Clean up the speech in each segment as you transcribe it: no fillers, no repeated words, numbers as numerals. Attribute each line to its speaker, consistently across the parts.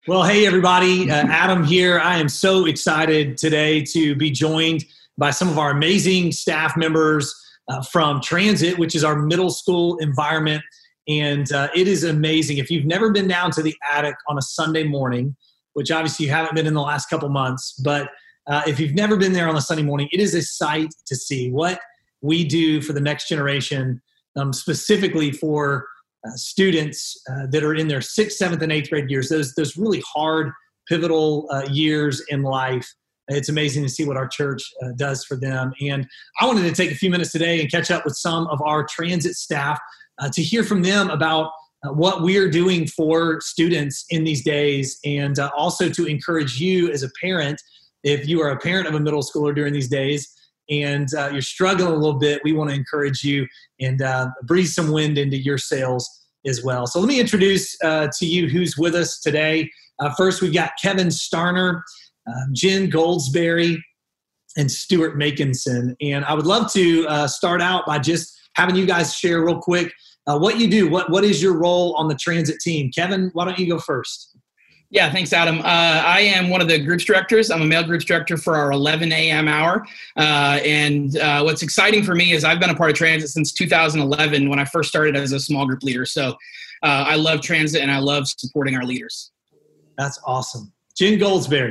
Speaker 1: Well, hey, everybody. Adam here. I am so excited today to be joined by some of our amazing staff members from Transit, which is our middle school environment. And it is amazing. If you've never been down to the attic on a Sunday morning, which obviously you haven't been in the last couple months, but if you've never been there on a Sunday morning, it is a sight to see what we do for the next generation, specifically for students that are in their 6th, 7th, and 8th grade years, those really hard, pivotal years in life. It's amazing to see what our church does for them. And I wanted to take a few minutes today and catch up with some of our Transit staff to hear from them about what we're doing for students in these days, and also to encourage you as a parent, if you are a parent of a middle schooler during these days, and you're struggling a little bit, we want to encourage you and breathe some wind into your sails as well. So let me introduce to you who's with us today. First, we've got Kevin Starner, Jen Goldsberry, and Stuart Makinson. And I would love to start out by just having you guys share real quick what you do. What is your role on the Transit team? Kevin, why don't you go first?
Speaker 2: Yeah, thanks, Adam. I am one of the groups directors. I'm a male groups director for our 11 a.m. hour. And what's exciting for me is I've been a part of Transit since 2011 when I first started as a small group leader. So I love Transit and I love supporting our leaders.
Speaker 1: That's awesome. Jen Goldsberry.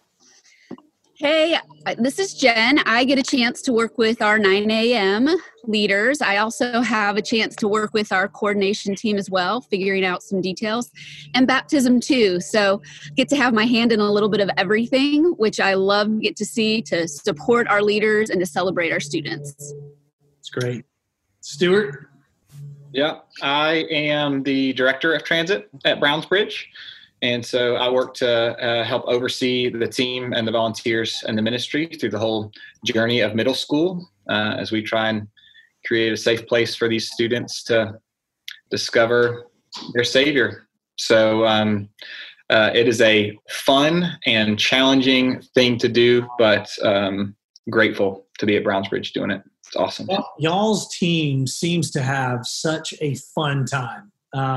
Speaker 3: Hey, this is Jen. I get a chance to work with our 9 a.m. leaders. I also have a chance to work with our coordination team as well, figuring out some details, and baptism too. So get to have my hand in a little bit of everything, which I love get to see, to support our leaders and to celebrate our students.
Speaker 1: That's great. Stuart?
Speaker 4: Yeah, I am the director of Transit at Brownsbridge. And so I work to help oversee the team and the volunteers and the ministry through the whole journey of middle school as we try and create a safe place for these students to discover their Savior. So it is a fun and challenging thing to do, but grateful to be at Brownsbridge doing it. It's awesome.
Speaker 1: Well, y'all's team seems to have such a fun time.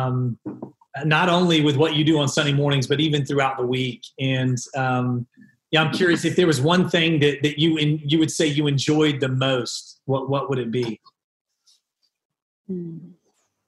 Speaker 1: Not only with what you do on Sunday mornings, but even throughout the week. And I'm curious if there was one thing that you would say you enjoyed the most. What would it be? And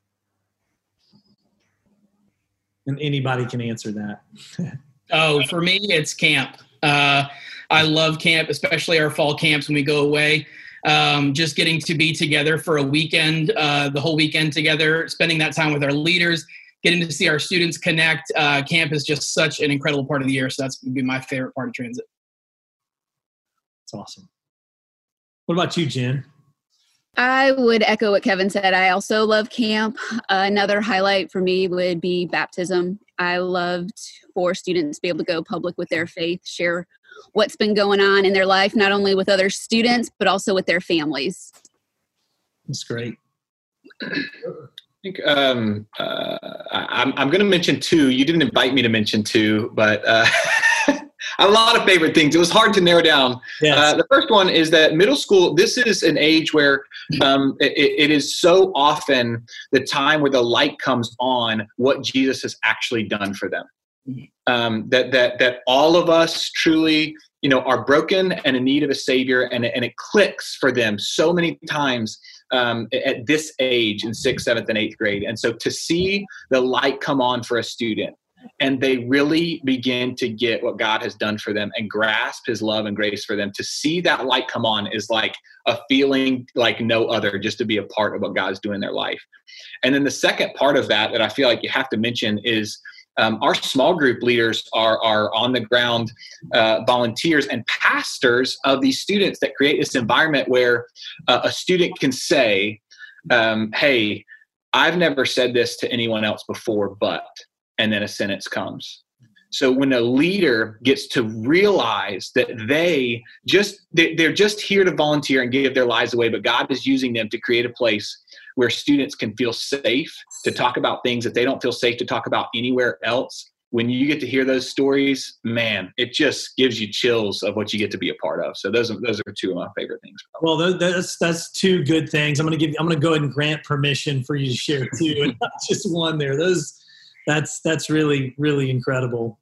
Speaker 1: anybody can answer that.
Speaker 2: Oh, for me, it's camp. I love camp, especially our fall camps when we go away. Just getting to be together for a weekend, the whole weekend together, spending that time with our leaders, getting to see our students connect. Camp is just such an incredible part of the year. So that's going to be my favorite part of Transit.
Speaker 1: That's awesome. What about you, Jen?
Speaker 3: I would echo what Kevin said. I also love camp. Another highlight for me would be baptism. I loved for students to be able to go public with their faith, share what's been going on in their life, not only with other students, but also with their families.
Speaker 1: That's great.
Speaker 4: I think I'm going to mention two. You didn't invite me to mention two, but a lot of favorite things. It was hard to narrow down.
Speaker 1: Yes.
Speaker 4: The first one is that middle school, this is an age where it is so often the time where the light comes on what Jesus has actually done for them. That all of us truly, are broken and in need of a Savior, and it clicks for them so many times at this age in 6th, 7th, and 8th grade. And so to see the light come on for a student and they really begin to get what God has done for them and grasp his love and grace for them, to see that light come on is like a feeling like no other, just to be a part of what God's doing in their life. And then the second part of that I feel like you have to mention is our small group leaders are on the ground volunteers and pastors of these students that create this environment where a student can say, hey, I've never said this to anyone else before, but, and then a sentence comes. So when a leader gets to realize that they're just here to volunteer and give their lives away, but God is using them to create a place where students can feel safe to talk about things that they don't feel safe to talk about anywhere else. When you get to hear those stories, man, it just gives you chills of what you get to be a part of. So those are two of my favorite things.
Speaker 1: Well, that's two good things. I'm going to go ahead and grant permission for you to share two, and not just one there. Those That's really, really incredible.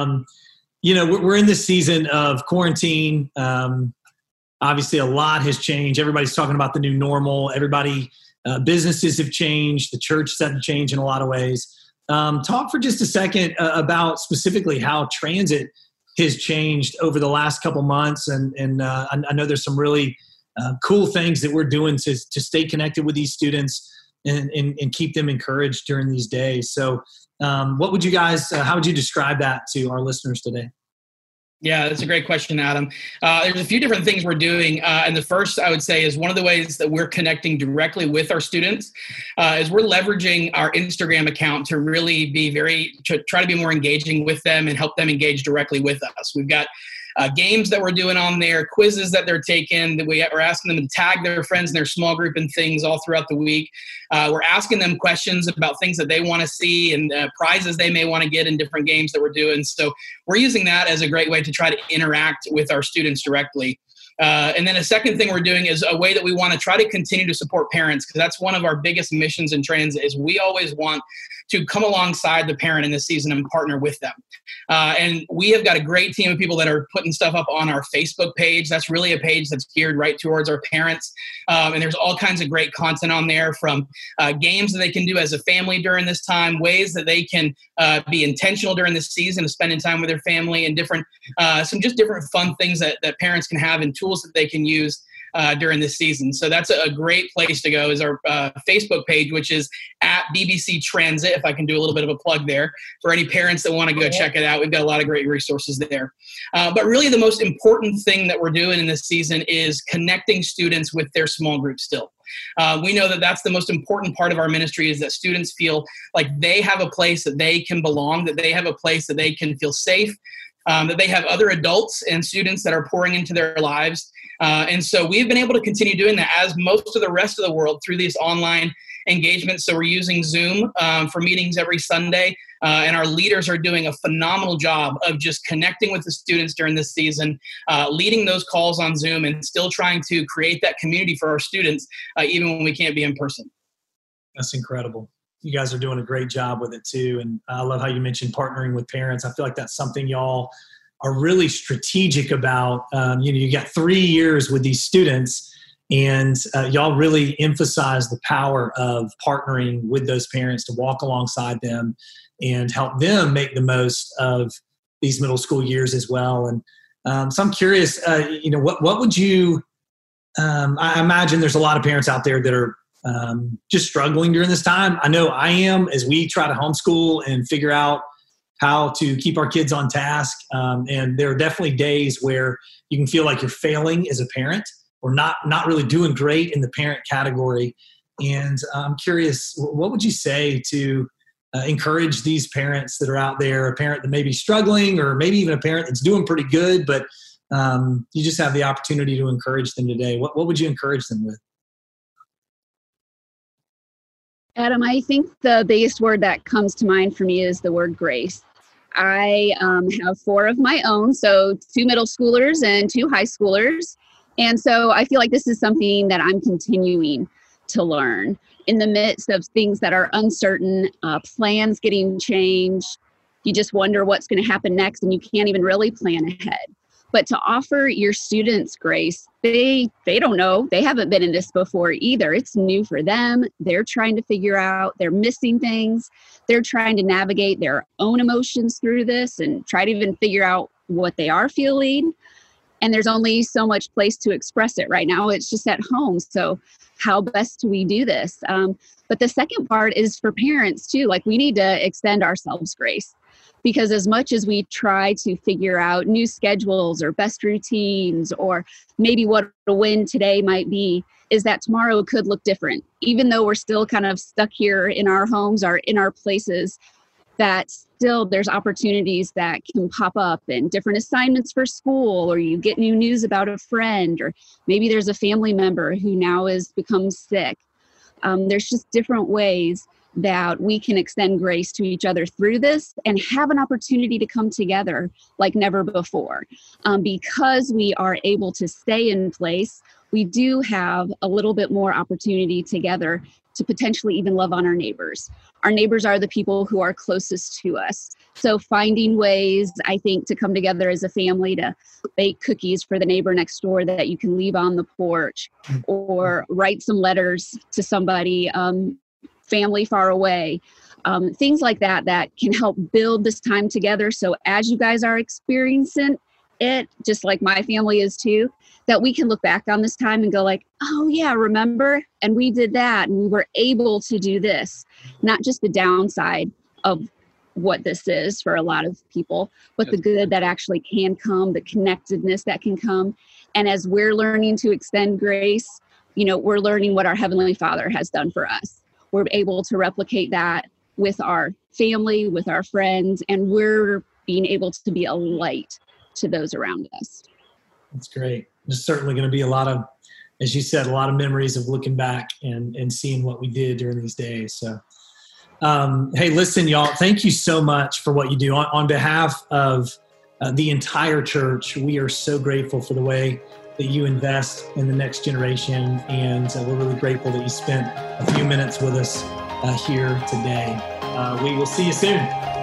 Speaker 1: We're in this season of quarantine. Obviously, a lot has changed. Everybody's talking about the new normal. Businesses have changed. The church has had to change in a lot of ways. Talk for just a second about specifically how transit has changed over the last couple months. And I know there's some really cool things that we're doing to stay connected with these students and keep them encouraged during these days. So what would you guys, how would you describe that to our listeners today?
Speaker 2: Yeah, that's a great question, Adam. There's a few different things we're doing. And the first, I would say, is one of the ways that we're connecting directly with our students is we're leveraging our Instagram account to really try to be more engaging with them and help them engage directly with us. We've got games that we're doing on there, quizzes that they're taking, that we're asking them to tag their friends in their small group and things all throughout the week. We're asking them questions about things that they want to see and prizes they may want to get in different games that we're doing. So we're using that as a great way to try to interact with our students directly. And then a second thing we're doing is a way that we want to try to continue to support parents, because that's one of our biggest missions in transit is we always want to come alongside the parent in this season and partner with them. And we have got a great team of people that are putting stuff up on our Facebook page. That's really a page that's geared right towards our parents. And there's all kinds of great content on there, from games that they can do as a family during this time, ways that they can be intentional during this season of spending time with their family, and different fun things that parents can have and tools that they can use during this season. So that's a great place to go, is our Facebook page, which is at BBC Transit, if I can do a little bit of a plug there for any parents that want to go check it out. We've got a lot of great resources there. But really the most important thing that we're doing in this season is connecting students with their small group still. We know that that's the most important part of our ministry, is that students feel like they have a place that they can belong, that they have a place that they can feel safe, that they have other adults and students that are pouring into their lives. And so we've been able to continue doing that, as most of the rest of the world, through these online engagements. So we're using Zoom for meetings every Sunday, and our leaders are doing a phenomenal job of just connecting with the students during this season, leading those calls on Zoom, and still trying to create that community for our students, even when we can't be in person.
Speaker 1: That's incredible. You guys are doing a great job with it too. And I love how you mentioned partnering with parents. I feel like that's something y'all are really strategic about. You got 3 years with these students, and y'all really emphasize the power of partnering with those parents to walk alongside them and help them make the most of these middle school years as well. And so I'm curious, what would you, I imagine there's a lot of parents out there that are just struggling during this time. I know I am, as we try to homeschool and figure out how to keep our kids on task. And there are definitely days where you can feel like you're failing as a parent, or not really doing great in the parent category. And I'm curious, what would you say to encourage these parents that are out there, a parent that may be struggling, or maybe even a parent that's doing pretty good, but you just have the opportunity to encourage them today? What would you encourage them with?
Speaker 3: Adam, I think the biggest word that comes to mind for me is the word grace. I have 4 of my own, so 2 middle schoolers and 2 high schoolers. And so I feel like this is something that I'm continuing to learn in the midst of things that are uncertain, plans getting changed. You just wonder what's going to happen next, and you can't even really plan ahead. But to offer your students grace, they don't know. They haven't been in this before either. It's new for them. They're trying to figure out, they're missing things. They're trying to navigate their own emotions through this and try to even figure out what they are feeling. And there's only so much place to express it right now. It's just at home. So how best do we do this? But the second part is for parents too. Like, we need to extend ourselves grace. Because as much as we try to figure out new schedules or best routines, or maybe what a win today might be, is that tomorrow could look different. Even though we're still kind of stuck here in our homes or in our places, that still there's opportunities that can pop up, and different assignments for school, or you get new news about a friend, or maybe there's a family member who now has become sick. There's just different ways that we can extend grace to each other through this and have an opportunity to come together like never before. Because we are able to stay in place, we do have a little bit more opportunity together to potentially even love on our neighbors. Our neighbors are the people who are closest to us. So finding ways, I think, to come together as a family to bake cookies for the neighbor next door that you can leave on the porch, or write some letters to somebody, family far away, things like that can help build this time together. So as you guys are experiencing it, just like my family is too, that we can look back on this time and go like, oh yeah, remember? And we did that, and we were able to do this. Not just the downside of what this is for a lot of people, but the good that actually can come, the connectedness that can come. And as we're learning to extend grace, we're learning what our Heavenly Father has done for us. We're able to replicate that with our family, with our friends, and we're being able to be a light to those around us.
Speaker 1: That's great. There's certainly going to be a lot of, as you said, a lot of memories of looking back and seeing what we did during these days. So, hey, listen, y'all, thank you so much for what you do. On behalf of the entire church, we are so grateful for the way that you invest in the next generation. And we're really grateful that you spent a few minutes with us here today. We will see you soon.